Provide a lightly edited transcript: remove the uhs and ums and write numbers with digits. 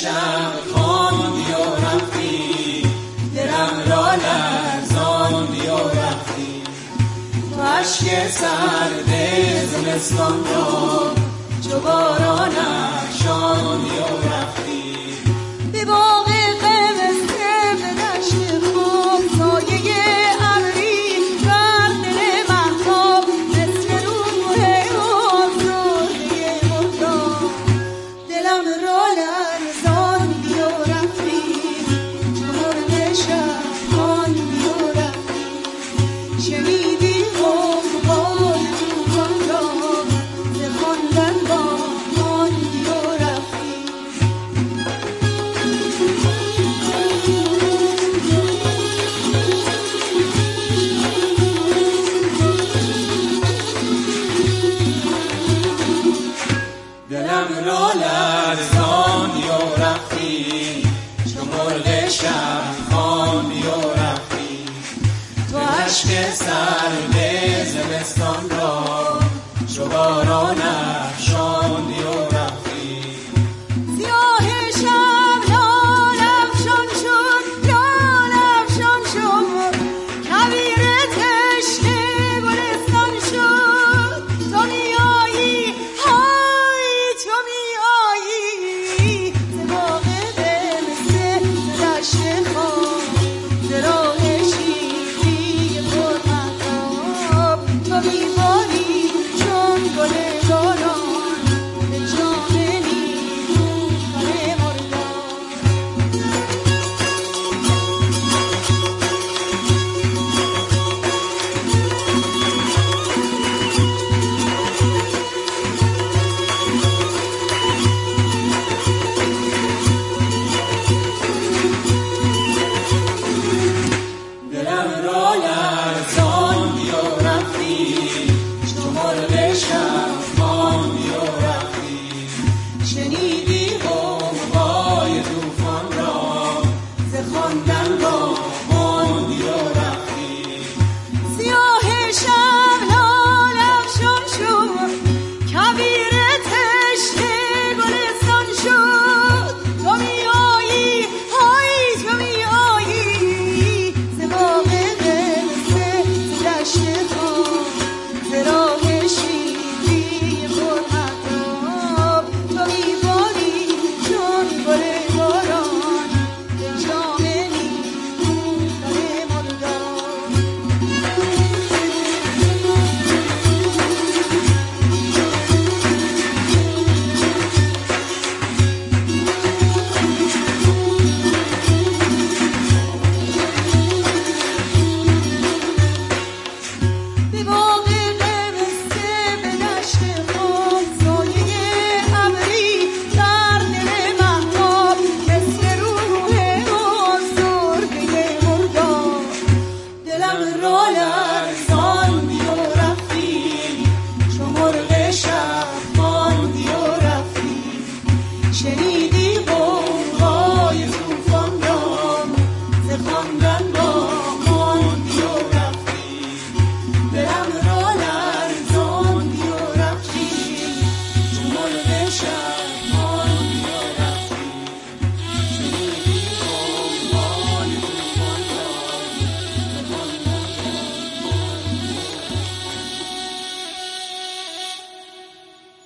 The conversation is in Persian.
شب خواندی و رفتی، دلم را لرزاندی و رفتی. تو اشک سرد زمستان را چو باران افشاندی و رفتی. به باغ قمسته به دشت خواب سایه ابری بر دل مهتاب مثل روح آزرده مرداب. دلم را لرزاندی و رفتی، چو مرغ شب خواندی و رفتی. شنیدی غوغای طوفان را ز خواندن واماندی و رفتی. دلم را لرزاندی و رفتی، چو مرغ شب خواندی و رفتی. تو اشک سرد زمستان را چو باران